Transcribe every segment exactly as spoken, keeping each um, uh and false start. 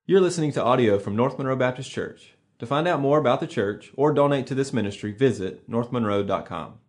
You're listening to audio from North Monroe Baptist Church. To find out more about the church or donate to this ministry, visit north monroe dot com.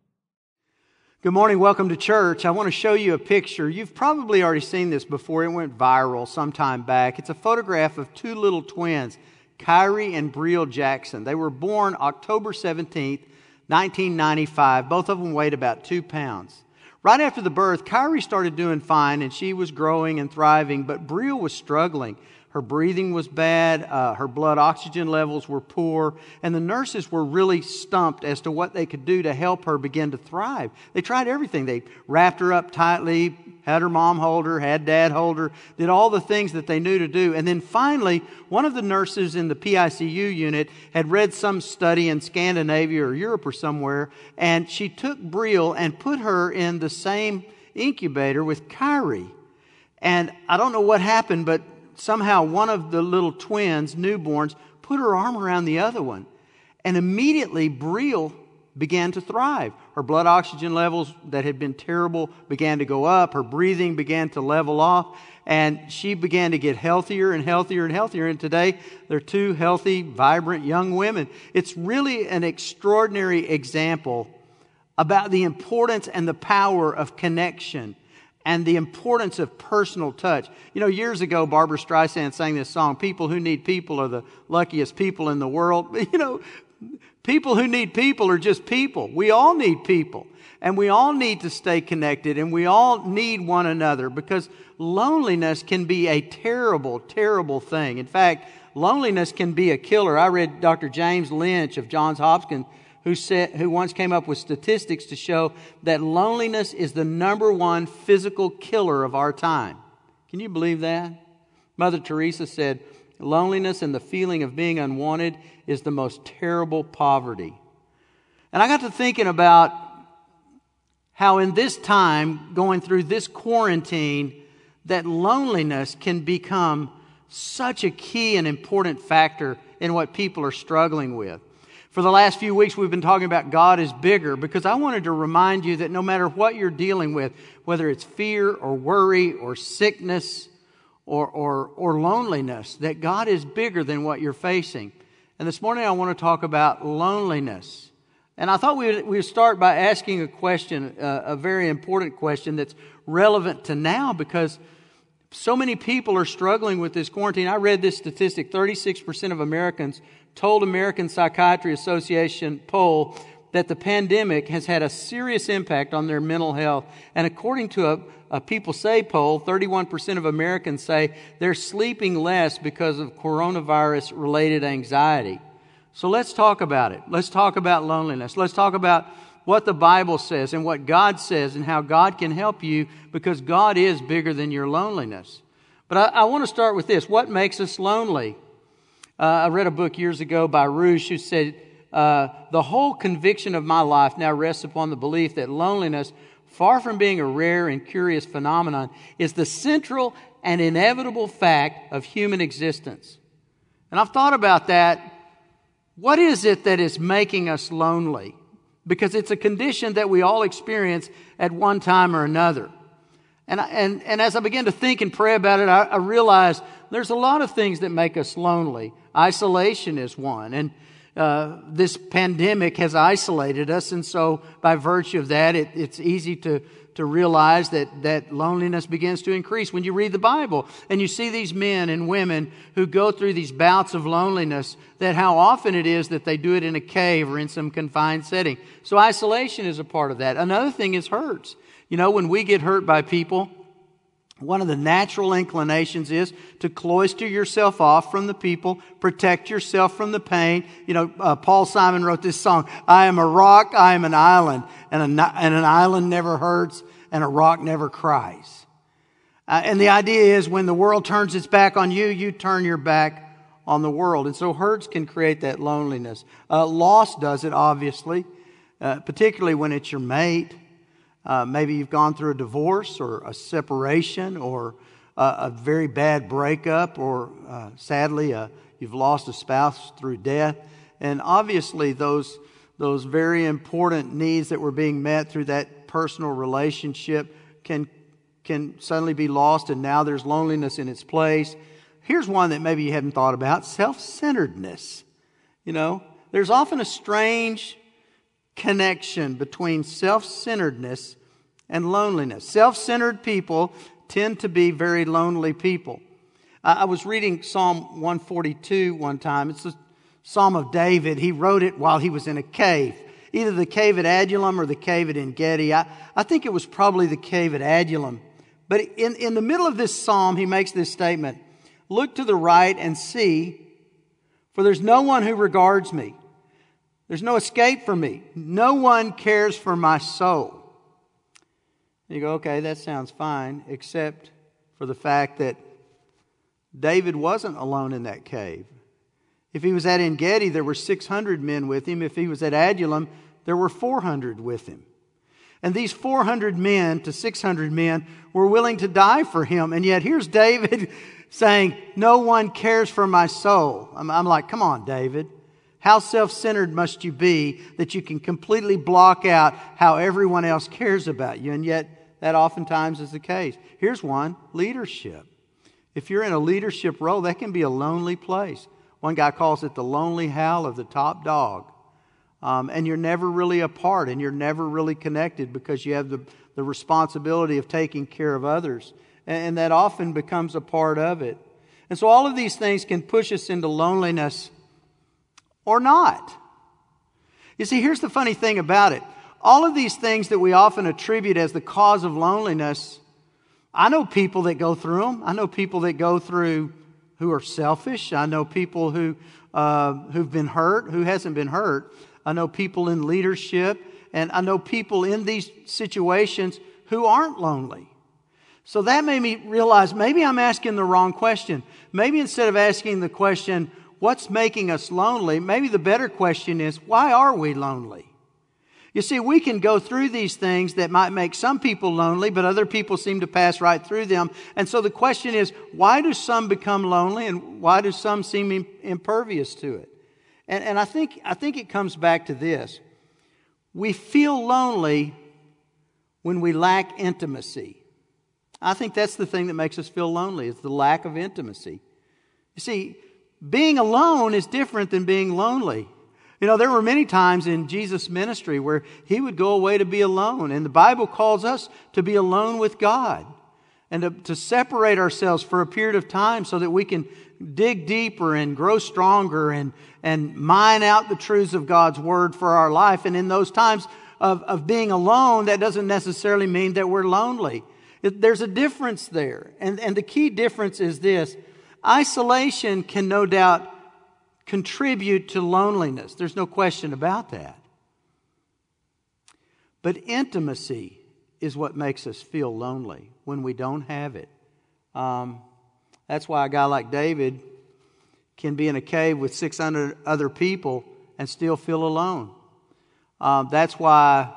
Good morning, welcome to church. I want to show you a picture. You've probably already seen this before. It went viral some time back. It's a photograph of two little twins, Kyrie and Brielle Jackson. They were born October seventeenth, nineteen ninety-five. Both of them weighed about two pounds. Right after the birth, Kyrie started doing fine and she was growing and thriving, but Brielle was struggling. Her breathing was bad, uh, her blood oxygen levels were poor, and the nurses were really stumped as to what they could do to help her begin to thrive. They tried everything. They wrapped her up tightly, had her mom hold her, had dad hold her, did all the things that they knew to do. And then finally, one of the nurses in the P I C U unit had read some study in Scandinavia or Europe or somewhere, and she took Brielle and put her in the same incubator with Kyrie. And I don't know what happened, but somehow one of the little twins, newborns, put her arm around the other one. And immediately Brielle began to thrive. Her blood oxygen levels that had been terrible began to go up. Her breathing began to level off. And she began to get healthier and healthier and healthier. And today they're two healthy, vibrant young women. It's really an extraordinary example about the importance and the power of connection and the importance of personal touch. You know, years ago, Barbra Streisand sang this song, "People who need people are the luckiest people in the world." You know, people who need people are just people. We all need people. And we all need to stay connected. And we all need one another, because loneliness can be a terrible, terrible thing. In fact, loneliness can be a killer. I read Doctor James Lynch of Johns Hopkins, who said, who once came up with statistics to show that loneliness is the number one physical killer of our time. Can you believe that? Mother Teresa said, "Loneliness and the feeling of being unwanted is the most terrible poverty." And I got to thinking about how in this time, going through this quarantine, that loneliness can become such a key and important factor in what people are struggling with. For the last few weeks, we've been talking about God is bigger, because I wanted to remind you that no matter what you're dealing with, whether it's fear or worry or sickness or, or, or loneliness, that God is bigger than what you're facing. And this morning, I want to talk about loneliness. And I thought we would, we would start by asking a question, uh, a very important question that's relevant to now, because so many people are struggling with this quarantine. I read this statistic, thirty-six percent of Americans told American Psychiatry Association poll that the pandemic has had a serious impact on their mental health. And according to a, a People Say poll, thirty-one percent of Americans say they're sleeping less because of coronavirus-related anxiety. So let's talk about it. Let's talk about loneliness. Let's talk about what the Bible says and what God says and how God can help you, because God is bigger than your loneliness. But I, I want to start with this. What makes us lonely? Uh, I read a book years ago by Rouge who said, uh, the whole conviction of my life now rests upon the belief that loneliness, far from being a rare and curious phenomenon, is the central and inevitable fact of human existence. And I've thought about that. What is it that is making us lonely? Because it's a condition that we all experience at one time or another. And, and, and as I began to think and pray about it, I, I realized there's a lot of things that make us lonely. Isolation is one. And uh, this pandemic has isolated us. And so by virtue of that, it, it's easy to, to realize that, that loneliness begins to increase when you read the Bible. And you see these men and women who go through these bouts of loneliness, that how often it is that they do it in a cave or in some confined setting. So isolation is a part of that. Another thing is hurts. You know, when we get hurt by people, one of the natural inclinations is to cloister yourself off from the people, protect yourself from the pain. You know, uh, Paul Simon wrote this song, "I am a rock, I am an island, and, a, and an island never hurts, and a rock never cries." Uh, and the idea is when the world turns its back on you, you turn your back on the world. And so hurts can create that loneliness. Uh, loss does it, obviously, uh, particularly when it's your mate. Uh, maybe you've gone through a divorce or a separation or uh, a very bad breakup, or uh, sadly uh, you've lost a spouse through death. And obviously those those very important needs that were being met through that personal relationship can can suddenly be lost, and now there's loneliness in its place. Here's one that maybe you haven't thought about: self-centeredness. You know, there's often a strange connection between self-centeredness and loneliness. Self-centered people tend to be very lonely people. I was reading Psalm one forty-two one time. It's the Psalm of David. He wrote it while he was in a cave, either the cave at Adullam or the cave at En-Gedi. I, I think it was probably the cave at Adullam. But in, in the middle of this psalm, he makes this statement: "Look to the right and see, for there's no one who regards me. There's no escape for me. No one cares for my soul." And you go, okay, that sounds fine, except for the fact that David wasn't alone in that cave. If he was at En-Gedi, there were six hundred men with him. If he was at Adullam, there were four hundred with him. And these four hundred men to six hundred men were willing to die for him. And yet here's David saying, no one cares for my soul. I'm, I'm like, come on, David. How self-centered must you be that you can completely block out how everyone else cares about you? And yet that oftentimes is the case. Here's one: leadership. If you're in a leadership role, that can be a lonely place. One guy calls it the lonely howl of the top dog. Um, and you're never really apart, and you're never really connected because you have the, the responsibility of taking care of others. And, and that often becomes a part of it. And so all of these things can push us into loneliness or not. You see, here's the funny thing about it. All of these things that we often attribute as the cause of loneliness, I know people that go through them. I know people that go through who are selfish. I know people who, uh, who've been hurt, who hasn't been hurt. I know people in leadership, and I know people in these situations who aren't lonely. So that made me realize maybe I'm asking the wrong question. Maybe instead of asking the question, what's making us lonely, maybe the better question is, why are we lonely? You see, we can go through these things that might make some people lonely, but other people seem to pass right through them. And so the question is, why do some become lonely, and why do some seem impervious to it? And, and I think, I think it comes back to this. We feel lonely when we lack intimacy. I think that's the thing that makes us feel lonely, is the lack of intimacy. You see, being alone is different than being lonely. You know, there were many times in Jesus' ministry where He would go away to be alone. And the Bible calls us to be alone with God and to, to separate ourselves for a period of time so that we can dig deeper and grow stronger and, and mine out the truths of God's Word for our life. And in those times of, of being alone, that doesn't necessarily mean that we're lonely. It, there's a difference there. And, and the key difference is this: isolation can no doubt contribute to loneliness. There's no question about that. But intimacy is what makes us feel lonely when we don't have it. Um, that's why a guy like David can be in a cave with six hundred other people and still feel alone. Um, that's why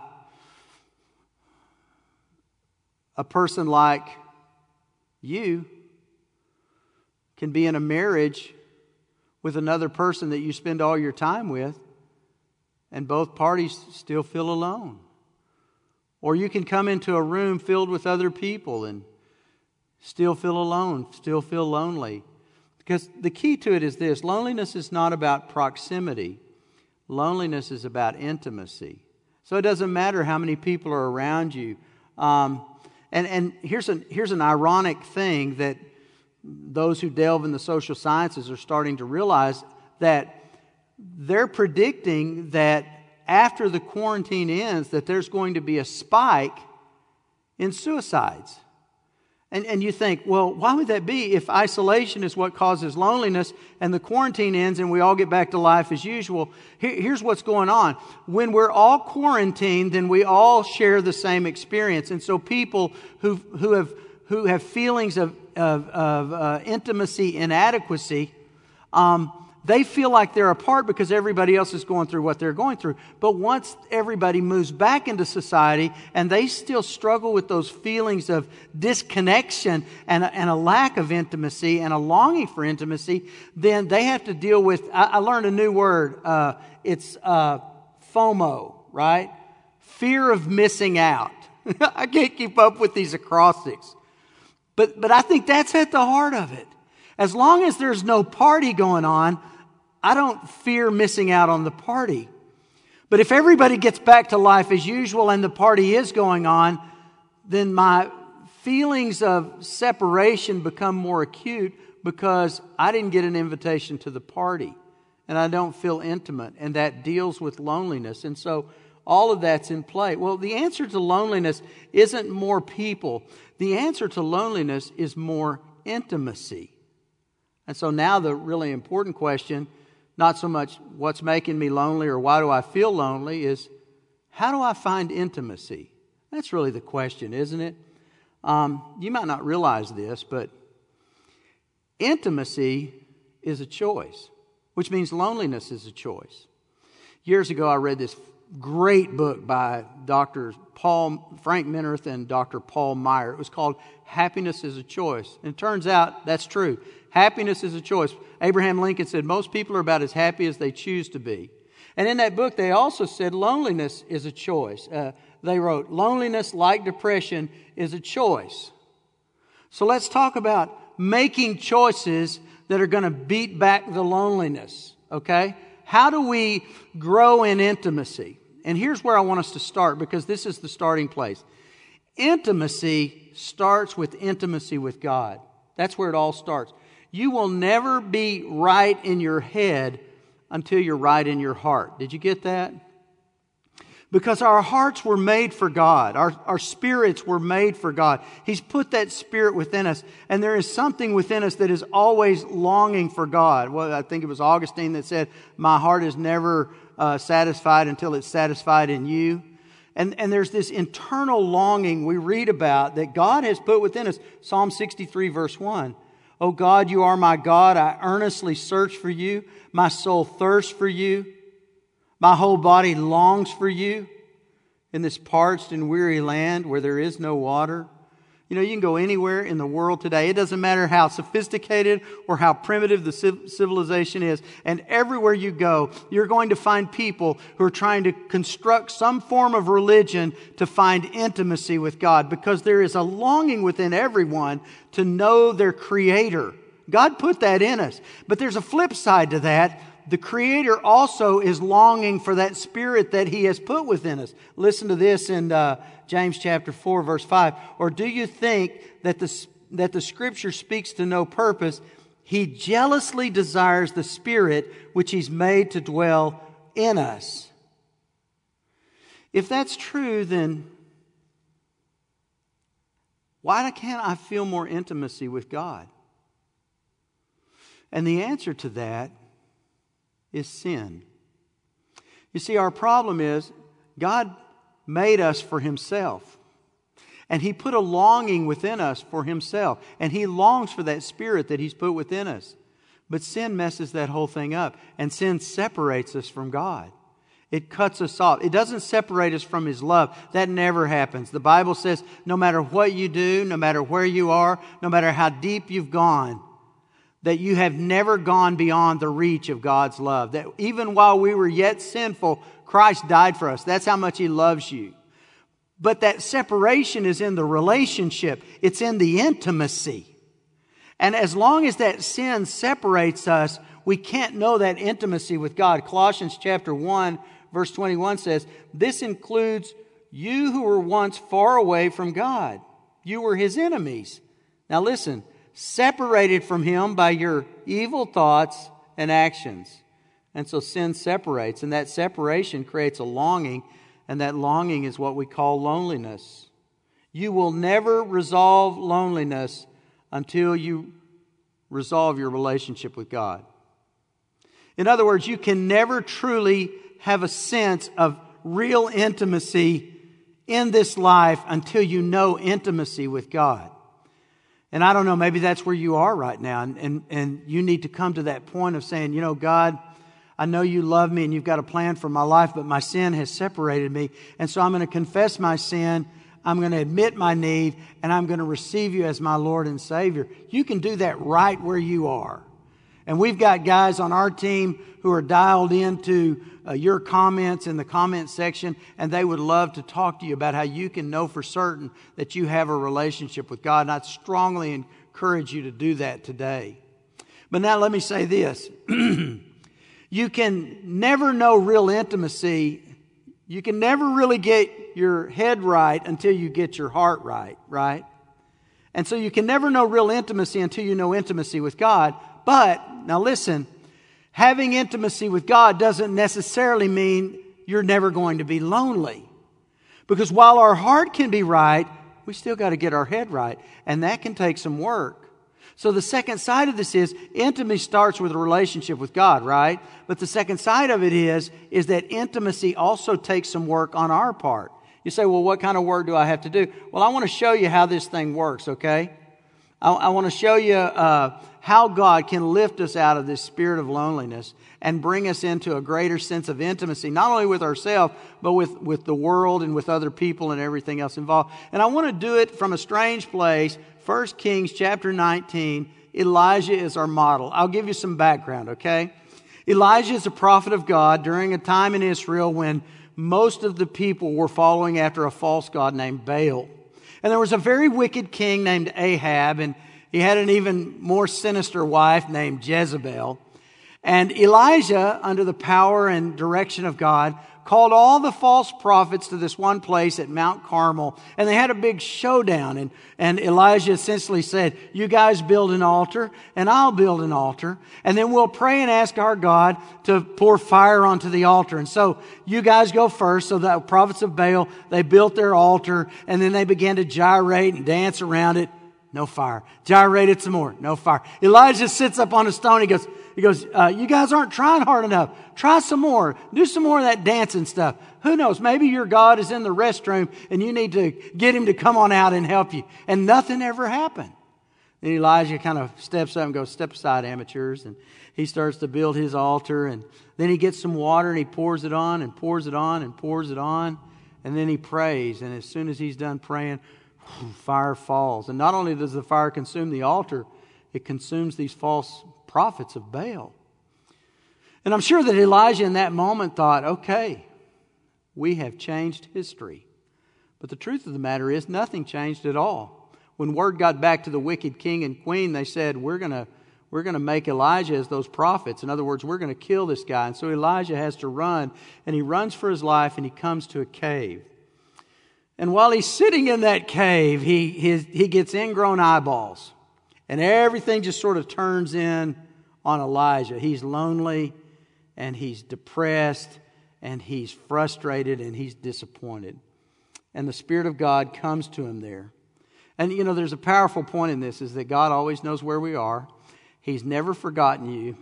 a person like you can be in a marriage with another person that you spend all your time with, and both parties still feel alone. Or you can come into a room filled with other people and still feel alone, still feel lonely. Because the key to it is this: loneliness is not about proximity. Loneliness is about intimacy. So it doesn't matter how many people are around you. Um, and and here's an, here's an ironic thing that those who delve in the social sciences are starting to realize, that they're predicting that after the quarantine ends, that there's going to be a spike in suicides. And, and you think, well, why would that be if isolation is what causes loneliness and the quarantine ends and we all get back to life as usual? Here, here's what's going on. When we're all quarantined, then we all share the same experience. And so people who who have who have feelings of, of, of uh, intimacy inadequacy, um, they feel like they're apart because everybody else is going through what they're going through. But once everybody moves back into society and they still struggle with those feelings of disconnection and a, and a lack of intimacy and a longing for intimacy, then they have to deal with, I, I learned a new word, uh, it's uh, FOMO, right? Fear of missing out. I can't keep up with these acrostics. But, but I think that's at the heart of it. As long as there's no party going on, I don't fear missing out on the party. But if everybody gets back to life as usual and the party is going on, then my feelings of separation become more acute because I didn't get an invitation to the party and I don't feel intimate, and that deals with loneliness. And so all of that's in play. Well, the answer to loneliness isn't more people. The answer to loneliness is more intimacy. And so now the really important question, not so much what's making me lonely or why do I feel lonely, is how do I find intimacy? That's really the question, isn't it? Um, you might not realize this, but intimacy is a choice, which means loneliness is a choice. Years ago, I read this great book by Doctor Paul Frank Minirth and Doctor Paul Meyer. It was called Happiness is a Choice. And it turns out that's true. Happiness is a choice. Abraham Lincoln said most people are about as happy as they choose to be. And in that book, they also said loneliness is a choice. Uh, they wrote, loneliness, like depression, is a choice. So let's talk about making choices that are going to beat back the loneliness, okay? How do we grow in intimacy? And here's where I want us to start, because this is the starting place. Intimacy starts with intimacy with God. That's where it all starts. You will never be right in your head until you're right in your heart. Did you get that? Because our hearts were made for God. Our, our spirits were made for God. He's put that spirit within us. And there is something within us that is always longing for God. Well, I think it was Augustine that said, my heart is never uh, satisfied until it's satisfied in you. And, and there's this internal longing we read about that God has put within us. Psalm sixty-three verse one. O God, you are my God. I earnestly search for you. My soul thirsts for you. My whole body longs for you in this parched and weary land where there is no water. You know, you can go anywhere in the world today. It doesn't matter how sophisticated or how primitive the civilization is. And everywhere you go, you're going to find people who are trying to construct some form of religion to find intimacy with God, because there is a longing within everyone to know their Creator. God put that in us. But there's a flip side to that. The Creator also is longing for that Spirit that He has put within us. Listen to this in uh, James chapter four, verse five. Or do you think that the, that the Scripture speaks to no purpose? He jealously desires the Spirit which He's made to dwell in us. If that's true, then why can't I feel more intimacy with God? And the answer to that is sin. You see, our problem is God made us for Himself. And He put a longing within us for Himself. And He longs for that Spirit that He's put within us. But sin messes that whole thing up. And sin separates us from God. It cuts us off. It doesn't separate us from His love. That never happens. The Bible says no matter what you do, no matter where you are, no matter how deep you've gone, that you have never gone beyond the reach of God's love. That even while we were yet sinful, Christ died for us. That's how much He loves you. But that separation is in the relationship. It's in the intimacy. And as long as that sin separates us, we can't know that intimacy with God. Colossians chapter one, verse twenty-one says, this includes you who were once far away from God. You were His enemies. Now listen. Separated from Him by your evil thoughts and actions. And so sin separates, and that separation creates a longing, and that longing is what we call loneliness. You will never resolve loneliness until you resolve your relationship with God. In other words, you can never truly have a sense of real intimacy in this life until you know intimacy with God. And I don't know, maybe that's where you are right now. And, and, and you need to come to that point of saying, you know, God, I know you love me and you've got a plan for my life, but my sin has separated me. And so I'm going to confess my sin. I'm going to admit my need, and I'm going to receive you as my Lord and Savior. You can do that right where you are. And we've got guys on our team who are dialed into uh, your comments in the comment section, and they would love to talk to you about how you can know for certain that you have a relationship with God. And I'd strongly encourage you to do that today. But now let me say this. You can never know real intimacy. You can never really get your head right until you get your heart right, right? And so you can never know real intimacy until you know intimacy with God. But, now listen, having intimacy with God doesn't necessarily mean you're never going to be lonely. Because while our heart can be right, we still got to get our head right. And that can take some work. So the second side of this is intimacy starts with a relationship with God, right? But the second side of it is, is that intimacy also takes some work on our part. You say, well, what kind of work do I have to do? Well, I want to show you how this thing works, okay? I, I want to show you uh, how God can lift us out of this spirit of loneliness and bring us into a greater sense of intimacy, not only with ourselves, but with, with the world and with other people and everything else involved. And I want to do it from a strange place. First Kings chapter nineteen, Elijah is our model. I'll give you some background, okay? Elijah is a prophet of God during a time in Israel when most of the people were following after a false god named Baal. And there was a very wicked king named Ahab, and he had an even more sinister wife named Jezebel. And Elijah, under the power and direction of God, called all the false prophets to this one place at Mount Carmel. And they had a big showdown. And, and Elijah essentially said, you guys build an altar and I'll build an altar. And then we'll pray and ask our God to pour fire onto the altar. And so you guys go first. So the prophets of Baal, they built their altar and then they began to gyrate and dance around it. No fire. Gyrated some more. No fire. Elijah sits up on a stone. He goes, he goes, uh, you guys aren't trying hard enough. Try some more. Do some more of that dancing stuff. Who knows? Maybe your God is in the restroom and you need to get him to come on out and help you. And nothing ever happened. Then Elijah kind of steps up and goes, step aside, amateurs. And he starts to build his altar. And then he gets some water and he pours it on and pours it on and pours it on. And then he prays. And as soon as he's done praying, fire falls. And not only does the fire consume the altar, it consumes these false prophets of Baal. And I'm sure that Elijah in that moment thought, okay, we have changed history. But the truth of the matter is nothing changed at all. When word got back to the wicked king and queen, they said, we're going to we're going to make Elijah as those prophets. In other words, we're going to kill this guy. And so Elijah has to run, and he runs for his life, and he comes to a cave. And while he's sitting in that cave, he, his, he gets ingrown eyeballs. And everything just sort of turns in on Elijah. He's lonely, and he's depressed, and he's frustrated, and he's disappointed. And the Spirit of God comes to him there. And, you know, there's a powerful point in this, is that God always knows where we are. He's never forgotten you.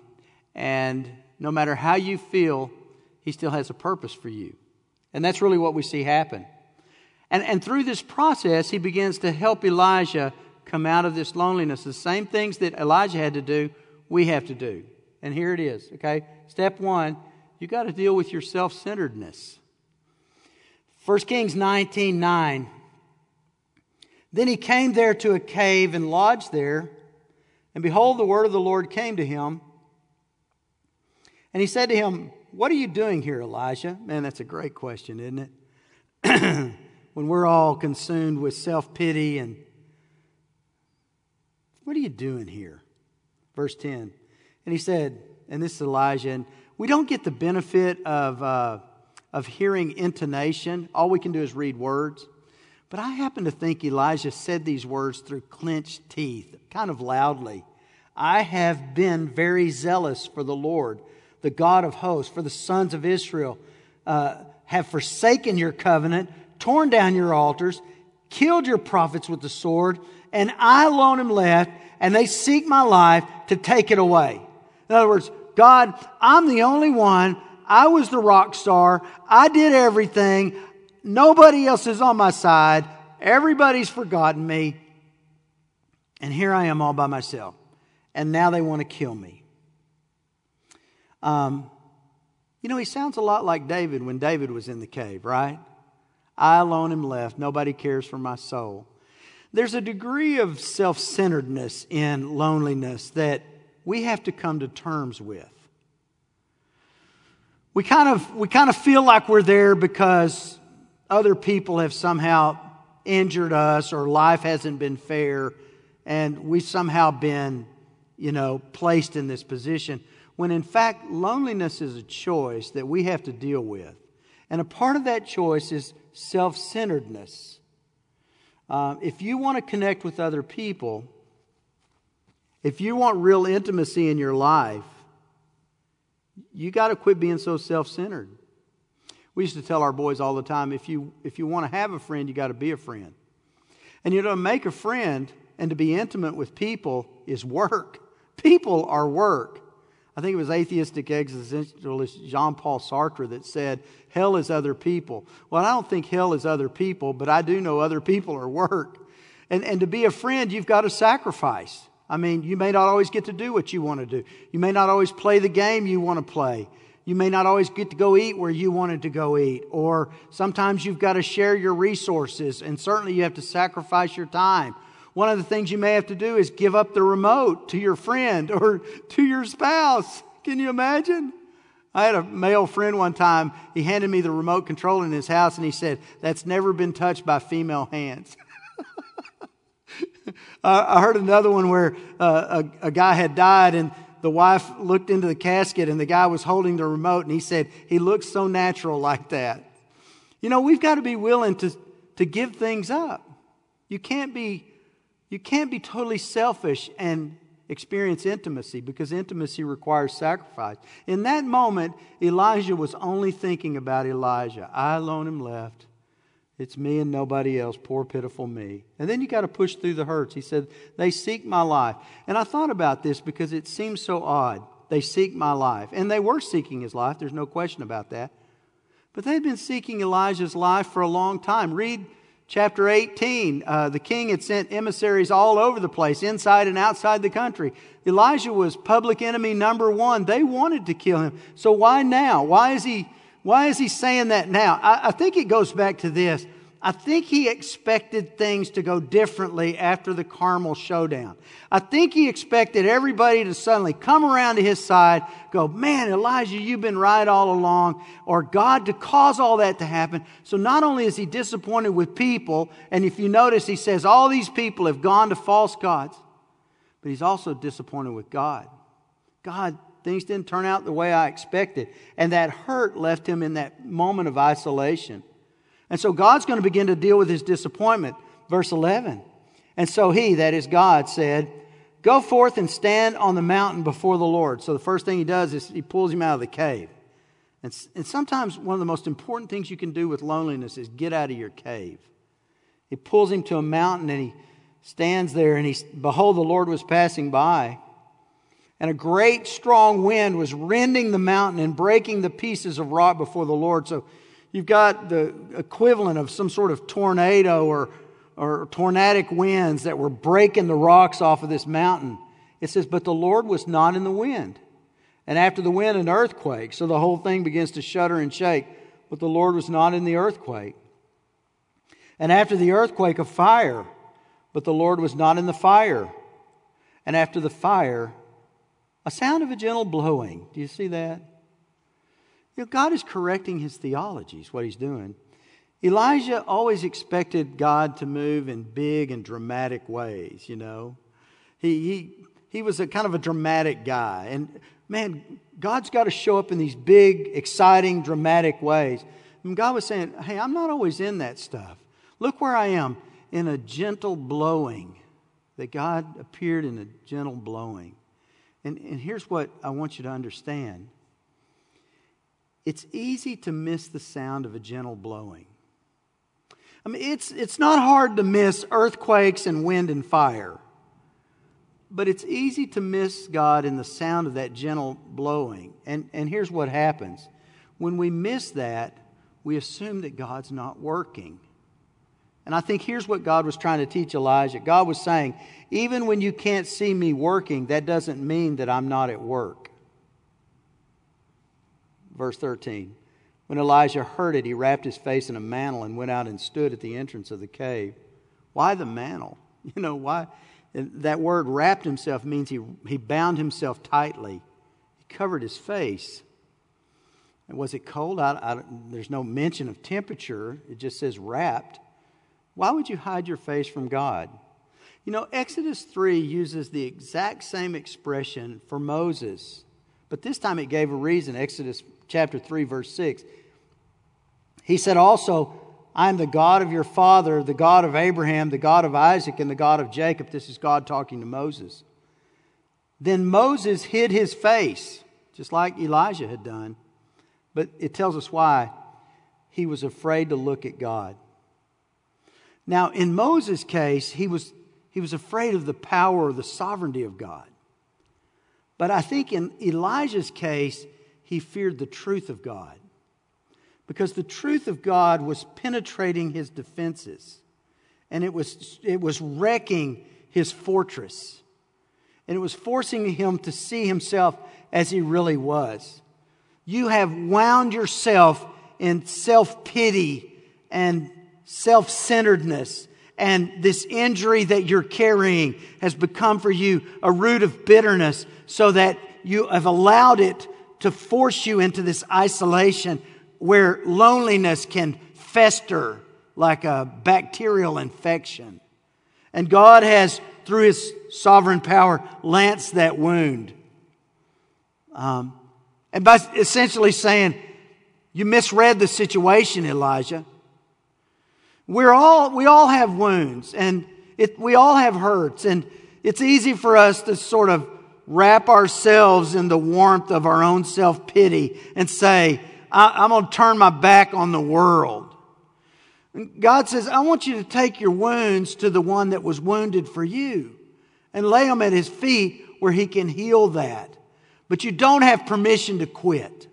And no matter how you feel, He still has a purpose for you. And that's really what we see happen. And, and through this process, He begins to help Elijah come out of this loneliness. The same things that Elijah had to do, we have to do. And here it is, okay? Step one, you got to deal with your self-centeredness. First Kings nineteen nine. Then he came there to a cave and lodged there. And behold, the word of the Lord came to him. And he said to him, what are you doing here, Elijah? Man, that's a great question, isn't it? When we're all consumed with self-pity and what are you doing here? Verse ten. And he said, and this is Elijah, and we don't get the benefit of, uh, of hearing intonation. All we can do is read words. But I happen to think Elijah said these words through clenched teeth, kind of loudly. I have been very zealous for the Lord, the God of hosts, for the sons of Israel, uh, have forsaken your covenant, torn down your altars, killed your prophets with the sword, and I alone am left, and they seek my life to take it away. In other words, God, I'm the only one. I was the rock star. I did everything. Nobody else is on my side. Everybody's forgotten me. And here I am all by myself. And now they want to kill me. Um, you know, he sounds a lot like David when David was in the cave, right? I alone am left. Nobody cares for my soul. There's a degree of self-centeredness in loneliness that we have to come to terms with. We kind of, we kind of feel like we're there because other people have somehow injured us or life hasn't been fair and we've somehow been, you know, placed in this position, when in fact loneliness is a choice that we have to deal with. And a part of that choice is self-centeredness. Uh, if you want to connect with other people, if you want real intimacy in your life, you got to quit being so self-centered. We used to tell our boys all the time, if you if you want to have a friend, you got to be a friend. And you know, to make a friend and to be intimate with people is work. People are work. I think it was atheistic existentialist Jean-Paul Sartre that said, hell is other people. Well, I don't think hell is other people, but I do know other people are work. And, and to be a friend, you've got to sacrifice. I mean, you may not always get to do what you want to do. You may not always play the game you want to play. You may not always get to go eat where you wanted to go eat. Or sometimes you've got to share your resources, and certainly you have to sacrifice your time. One of the things you may have to do is give up the remote to your friend or to your spouse. Can you imagine? I had a male friend one time. He handed me the remote control in his house, and he said, "That's never been touched by female hands." I heard another one where uh, a, a guy had died, and the wife looked into the casket, and the guy was holding the remote, and he said, "He looks so natural like that." You know, we've got to be willing to, to give things up. You can't be, you can't be totally selfish and experience intimacy, because intimacy requires sacrifice. In that moment, Elijah was only thinking about Elijah. I alone am left. It's me and nobody else. Poor, pitiful me. And then you got to push through the hurts. He said, they seek my life. And I thought about this because it seems so odd. They seek my life. And they were seeking his life. There's no question about that. But they'd been seeking Elijah's life for a long time. Read chapter eighteen. Uh, the king had sent emissaries all over the place, inside and outside the country. Elijah was public enemy number one. They wanted to kill him. So why now? Why is he... Why is he saying that now? I, I think it goes back to this. I think he expected things to go differently after the Carmel showdown. I think he expected everybody to suddenly come around to his side, go, "Man, Elijah, you've been right all along," or God to cause all that to happen. So not only is he disappointed with people, and if you notice, he says all these people have gone to false gods, but he's also disappointed with God. God, things didn't turn out the way I expected. And that hurt left him in that moment of isolation. And so God's going to begin to deal with his disappointment. Verse eleven. And so he, that is God, said, "Go forth and stand on the mountain before the Lord." So the first thing he does is he pulls him out of the cave. And, and sometimes one of the most important things you can do with loneliness is get out of your cave. He pulls him to a mountain, and he stands there, and he, behold, the Lord was passing by. And a great strong wind was rending the mountain and breaking the pieces of rock before the Lord. So you've got the equivalent of some sort of tornado or, or tornadic winds that were breaking the rocks off of this mountain. It says, but the Lord was not in the wind. And after the wind, an earthquake. So the whole thing begins to shudder and shake. But the Lord was not in the earthquake. And after the earthquake, a fire. But the Lord was not in the fire. And after the fire, a sound of a gentle blowing. Do you see that? You know, God is correcting his theology, is what he's doing. Elijah always expected God to move in big and dramatic ways, you know. He he he was a kind of a dramatic guy. And man, God's got to show up in these big, exciting, dramatic ways. And God was saying, hey, I'm not always in that stuff. Look where I am, in a gentle blowing. That God appeared in a gentle blowing. And, and here's what I want you to understand. It's easy to miss the sound of a gentle blowing. I mean, it's, it's not hard to miss earthquakes and wind and fire. But it's easy to miss God in the sound of that gentle blowing. And, and here's what happens. When we miss that, we assume that God's not working. And I think here's what God was trying to teach Elijah. God was saying, even when you can't see me working, that doesn't mean that I'm not at work. Verse thirteen. When Elijah heard it, he wrapped his face in a mantle and went out and stood at the entrance of the cave. Why the mantle? You know, why? That word wrapped himself means he, he bound himself tightly. He covered his face. And was it cold? I, I, there's no mention of temperature. It just says wrapped. Why would you hide your face from God? You know, Exodus three uses the exact same expression for Moses, but this time it gave a reason. Exodus chapter three, verse six. He said also, I am the God of your father, the God of Abraham, the God of Isaac, and the God of Jacob. This is God talking to Moses. Then Moses hid his face, just like Elijah had done. But it tells us why. He was afraid to look at God. Now, in Moses' case, he was, he was afraid of the power or the sovereignty of God. But I think in Elijah's case, he feared the truth of God. Because the truth of God was penetrating his defenses. And it was, it was wrecking his fortress. And it was forcing him to see himself as he really was. You have wound yourself in self-pity and self-centeredness. And this injury that you're carrying has become for you a root of bitterness, so that you have allowed it to force you into this isolation where loneliness can fester like a bacterial infection. And God has, through His sovereign power, lanced that wound. Um, and by essentially saying, you misread the situation, Elijah. We're all, we all have wounds, and it, we all have hurts, and it's easy for us to sort of wrap ourselves in the warmth of our own self-pity and say, I, I'm going to turn my back on the world. God says, I want you to take your wounds to the one that was wounded for you and lay them at His feet where He can heal that. But you don't have permission to quit.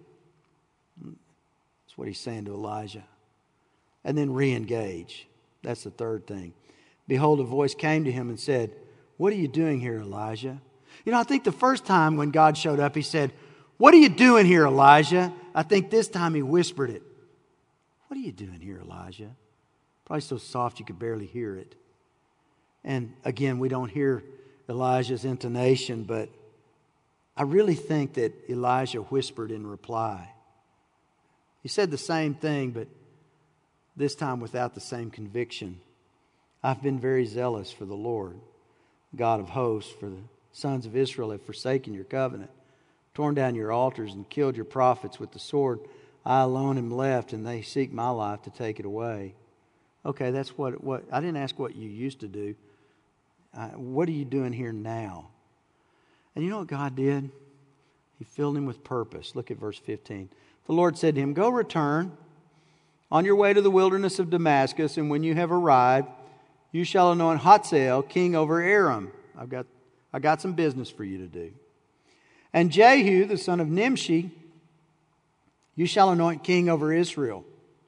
That's what He's saying to Elijah. And then re-engage. That's the third thing. Behold, a voice came to him and said, what are you doing here, Elijah? You know, I think the first time when God showed up, He said, what are you doing here, Elijah? I think this time He whispered it. What are you doing here, Elijah? Probably so soft you could barely hear it. And again, we don't hear Elijah's intonation, but I really think that Elijah whispered in reply. He said the same thing, but this time without the same conviction. I've been very zealous for the Lord, God of hosts, for the sons of Israel have forsaken your covenant, torn down your altars, and killed your prophets with the sword. I alone am left, and they seek my life to take it away. Okay, that's what, what I didn't ask what you used to do. Uh, what are you doing here now? And you know what God did? He filled him with purpose. Look at verse fifteen. The Lord said to him, go return on your way to the wilderness of Damascus, and when you have arrived, you shall anoint Hazael king over Aram. I've got, I got some business for you to do. And Jehu, the son of Nimshi, you shall anoint king over Israel.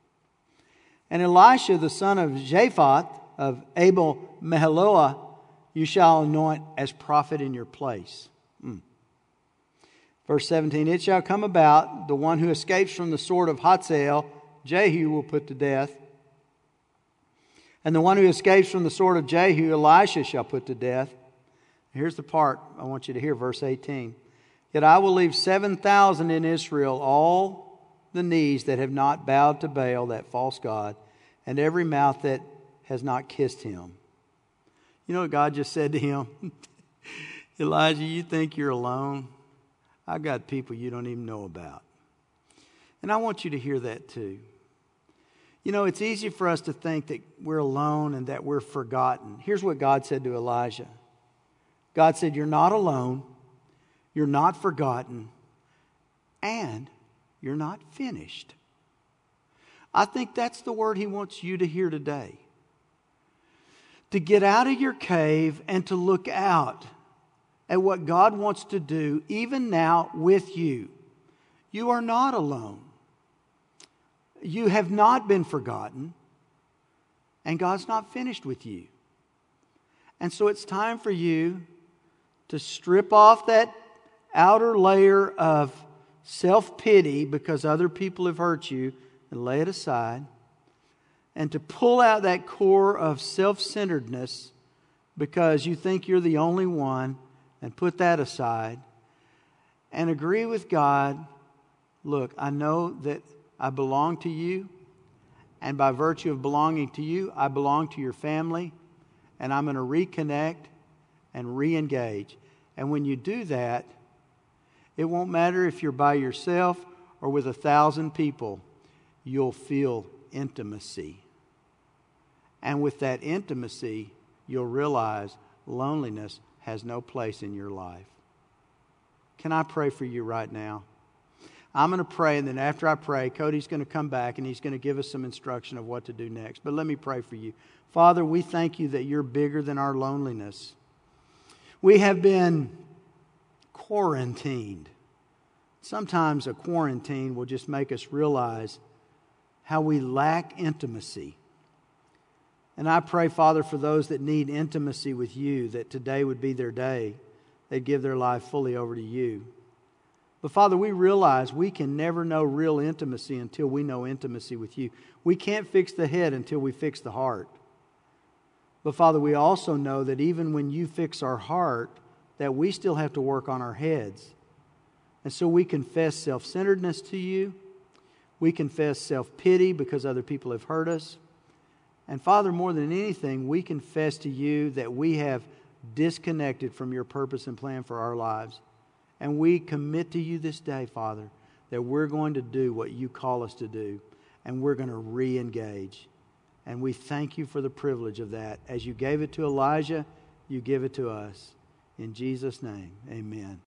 And Elisha, the son of Japhat of Abel Meholah, you shall anoint as prophet in your place. Mm. Verse seventeen, it shall come about, the one who escapes from the sword of Hazael, Jehu will put to death. And the one who escapes from the sword of Jehu, Elisha shall put to death. Here's the part I want you to hear, verse eighteen. Yet I will leave seven thousand in Israel, all the knees that have not bowed to Baal, that false god, and every mouth that has not kissed him. You know what God just said to him? Elijah, you think you're alone? I've got people you don't even know about. And I want you to hear that too. You know, it's easy for us to think that we're alone and that we're forgotten. Here's what God said to Elijah. God said, you're not alone, you're not forgotten, and you're not finished. I think that's the word He wants you to hear today. To get out of your cave and to look out at what God wants to do even now with you. You are not alone. You have not been forgotten, and God's not finished with you. And so it's time for you to strip off that outer layer of self-pity because other people have hurt you and lay it aside, and to pull out that core of self-centeredness because you think you're the only one, and put that aside and agree with God. Look, I know that I belong to you, and by virtue of belonging to you, I belong to your family, and I'm going to reconnect and re-engage. And when you do that, it won't matter if you're by yourself or with a thousand people, you'll feel intimacy. And with that intimacy, you'll realize loneliness has no place in your life. Can I pray for you right now? I'm going to pray, and then after I pray, Cody's going to come back and he's going to give us some instruction of what to do next. But let me pray for you. Father, we thank you that you're bigger than our loneliness. We have been quarantined. Sometimes a quarantine will just make us realize how we lack intimacy. And I pray, Father, for those that need intimacy with you, that today would be their day. They'd give their life fully over to you. But Father, we realize we can never know real intimacy until we know intimacy with you. We can't fix the head until we fix the heart. But Father, we also know that even when you fix our heart, that we still have to work on our heads. And so we confess self-centeredness to you. We confess self-pity because other people have hurt us. And Father, more than anything, we confess to you that we have disconnected from your purpose and plan for our lives. And we commit to you this day, Father, that we're going to do what you call us to do. And we're going to re-engage. And we thank you for the privilege of that. As you gave it to Elijah, you give it to us. In Jesus' name, amen.